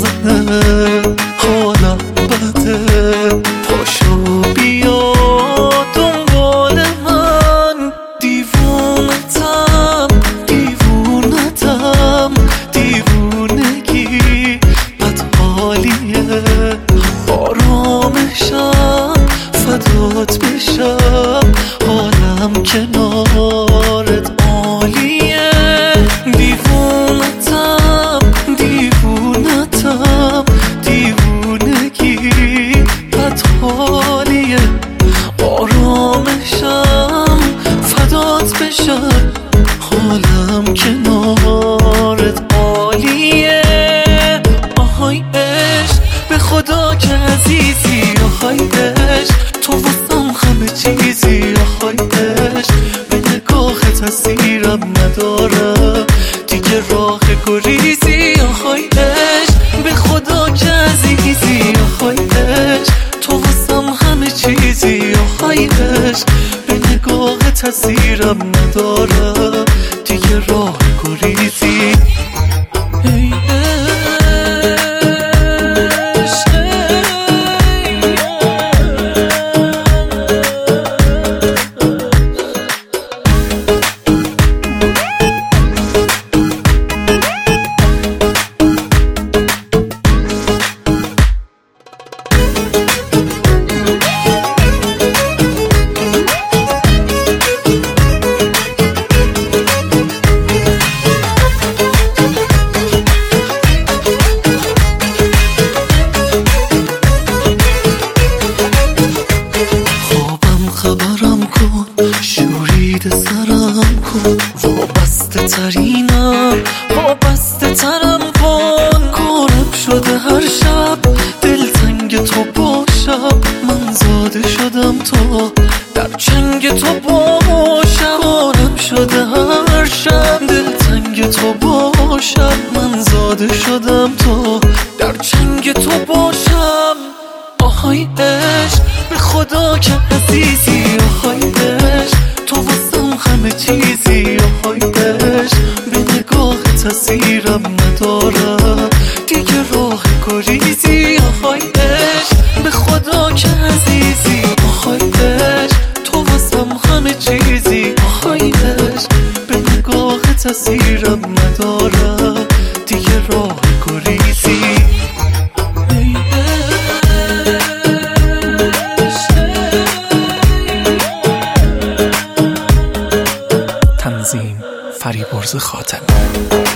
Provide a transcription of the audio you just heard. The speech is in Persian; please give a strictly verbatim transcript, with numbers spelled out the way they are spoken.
میزنه، حالا بده، پاشو بیا دنبال من. دیوونتم دیوونتم دیوونگی بد حالیه، آرامشم فدات بشم، حالم کنارت عالیه. دیوونتم دیوونتم دیوونگی بد حالیه، آرامشم فدات بشم، حالم کنارت عالیه. آهای عشق به خدا که عزیزی، آهای عشق تو واسم همه چیزی، آهای عشق به نگاه تاثیرم نداره دیگه راه گریزی، آهای عشق به خدا که عزیزی، آهای عشق تو واسم همه چیزی، آهای عشق به نگاه تاثیرم نداره دیگه راه گریزی. ای خبرم کن، شورید سرم کن، وابسته ترینم وابسته ترم کن. کارم شده هر شب دلتنگ تو باشم، من زاده شدم تا در چنگ تو باشم. کارم شده هر شب دلتنگ تو باشم، من زاده شدم تا در چنگ تو باشم. آهای عشق به خدا که عزیزی، آهای عشق تو واسم همه چیزی، آهای عشق به نگاه تاثیرم نداره دیگه راه گریزی، آهای عشق به خدا که عزیزی، آهای عشق تو واسم همه چیزی، آهای عشق به نگاه تاثیرم نداره دیگه راه گریزی. تنظیم فریبرز خاتمی.